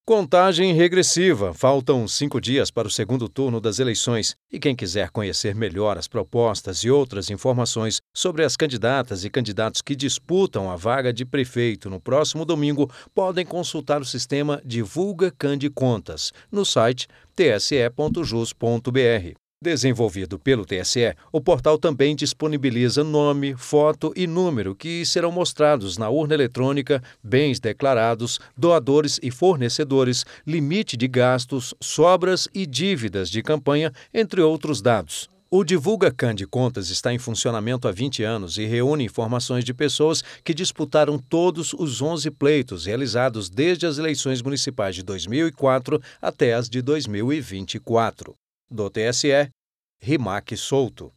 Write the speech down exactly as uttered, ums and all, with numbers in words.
Contagem regressiva. Faltam cinco dias para o segundo turno das eleições. E quem quiser conhecer melhor as propostas e outras informações sobre as candidatas e candidatos que disputam a vaga de prefeito no próximo domingo, podem consultar o sistema Divulga Cande Contas no site t s e ponto jus ponto b r. Desenvolvido pelo T S E, o portal também disponibiliza nome, foto e número que serão mostrados na urna eletrônica, bens declarados, doadores e fornecedores, limite de gastos, sobras e dívidas de campanha, entre outros dados. O Divulga Cande Contas está em funcionamento há vinte anos e reúne informações de pessoas que disputaram todos os onze pleitos realizados desde as eleições municipais de dois mil e quatro até as de dois mil e vinte e quatro. Do T S E, Rimac Souto.